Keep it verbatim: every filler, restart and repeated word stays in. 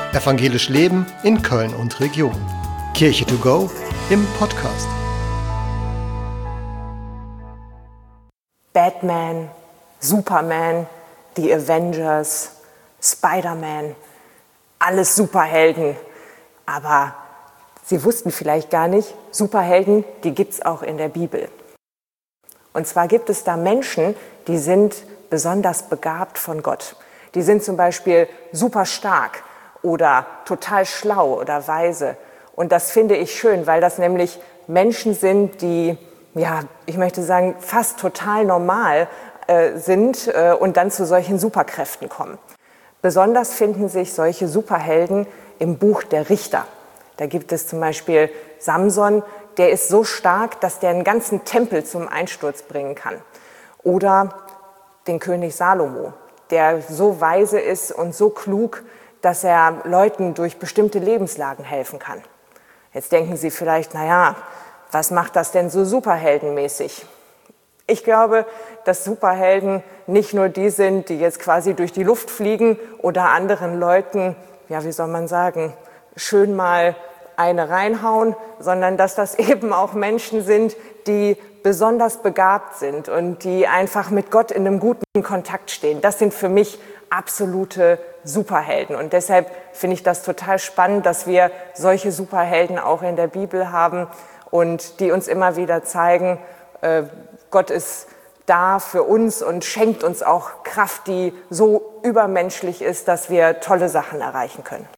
Evangelisch Leben in Köln und Region. Kirche to go im Podcast. Batman, Superman, die Avengers, Spider-Man, alles Superhelden. Aber Sie wussten vielleicht gar nicht, Superhelden, die gibt es auch in der Bibel. Und zwar gibt es da Menschen, die sind besonders begabt von Gott. Die sind zum Beispiel super stark oder total schlau oder weise. Und das finde ich schön, weil das nämlich Menschen sind, die, ja, ich möchte sagen, fast total normal äh, sind äh, und dann zu solchen Superkräften kommen. Besonders finden sich solche Superhelden im Buch der Richter. Da gibt es zum Beispiel Samson, der ist so stark, dass der einen ganzen Tempel zum Einsturz bringen kann. Oder den König Salomo, der so weise ist und so klug, dass er Leuten durch bestimmte Lebenslagen helfen kann. Jetzt denken Sie vielleicht, naja, was macht das denn so superheldenmäßig? Ich glaube, dass Superhelden nicht nur die sind, die jetzt quasi durch die Luft fliegen oder anderen Leuten, ja, wie soll man sagen, schön mal eine reinhauen, sondern dass das eben auch Menschen sind, die besonders begabt sind und die einfach mit Gott in einem guten Kontakt stehen. Das sind für mich absolute Superhelden. Und deshalb finde ich das total spannend, dass wir solche Superhelden auch in der Bibel haben und die uns immer wieder zeigen, äh, Gott ist da für uns und schenkt uns auch Kraft, die so übermenschlich ist, dass wir tolle Sachen erreichen können.